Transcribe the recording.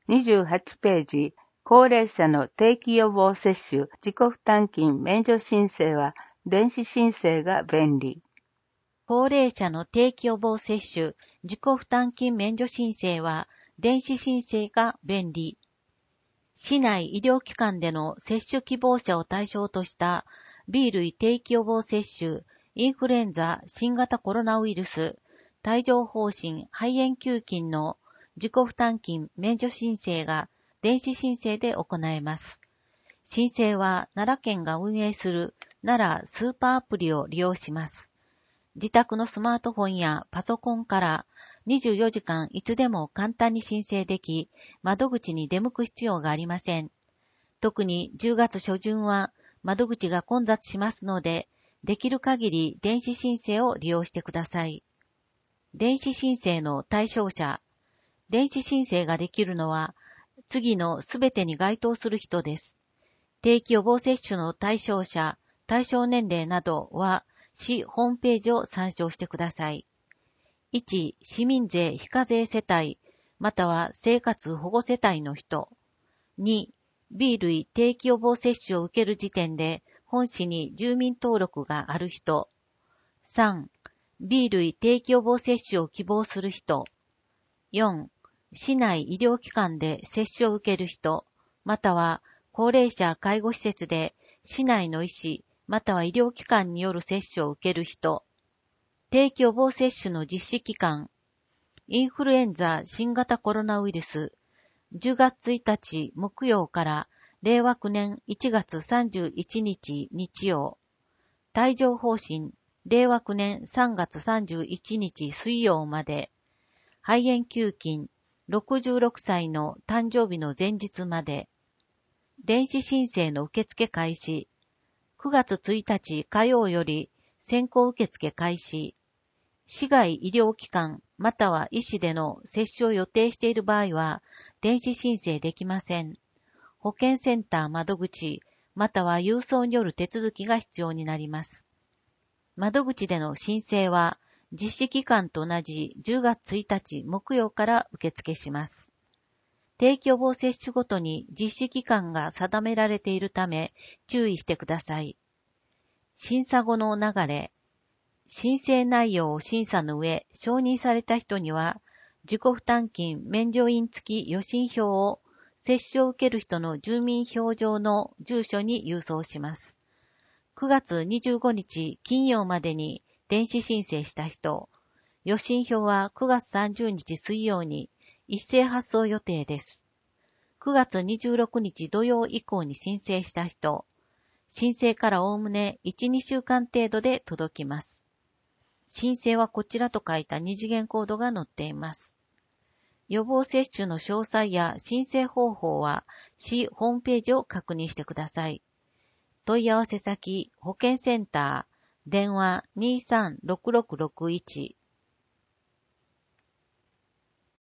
28ページ、高齢者の定期予防接種自己負担金免除申請は電子申請が便利。 高齢者の定期予防接種自己負担金免除申請は電子申請が便利。市内医療機関での接種希望者を対象とした B 類定期予防接種、インフルエンザ、新型コロナウイルス、帯状疱疹、肺炎球菌の自己負担金免除申請が電子申請で行えます。申請は奈良県が運営する奈良スーパーアプリを利用します。自宅のスマートフォンやパソコンから24時間いつでも簡単に申請でき、窓口に出向く必要がありません。特に10月初旬は窓口が混雑しますので、できる限り電子申請を利用してください。電子申請の対象者。電子申請ができるのは、次のすべてに該当する人です。定期予防接種の対象者、対象年齢などは、市ホームページを参照してください。1、市民税非課税世帯、または生活保護世帯の人。2、B 類定期予防接種を受ける時点で、本市に住民登録がある人。3、B 類定期予防接種を希望する人。4、市内医療機関で接種を受ける人、または高齢者介護施設で市内の医師、または医療機関による接種を受ける人。定期予防接種の実施期間。インフルエンザ新型コロナウイルス、10月1日木曜から令和9年1月31日日曜。帯状疱疹、令和9年3月31日水曜まで。肺炎球菌、66歳の誕生日の前日まで。電子申請の受付開始。9月1日火曜より先行受付開始。市外医療機関または医師での接種を予定している場合は電子申請できません。保健センター窓口または郵送による手続きが必要になります。窓口での申請は実施期間と同じ10月1日木曜から受付します。定期予防接種ごとに実施期間が定められているため注意してください。審査後の流れ。申請内容を審査の上、承認された人には、自己負担金免除印付き予診票を接種を受ける人の住民票上の住所に郵送します。9月25日金曜までに電子申請した人、予診票は9月30日水曜に一斉発送予定です。9月26日土曜以降に申請した人、申請からおおむね1、2週間程度で届きます。申請はこちらと書いた二次元コードが載っています。予防接種の詳細や申請方法は市ホームページを確認してください。問い合わせ先、保健センター、電話 236661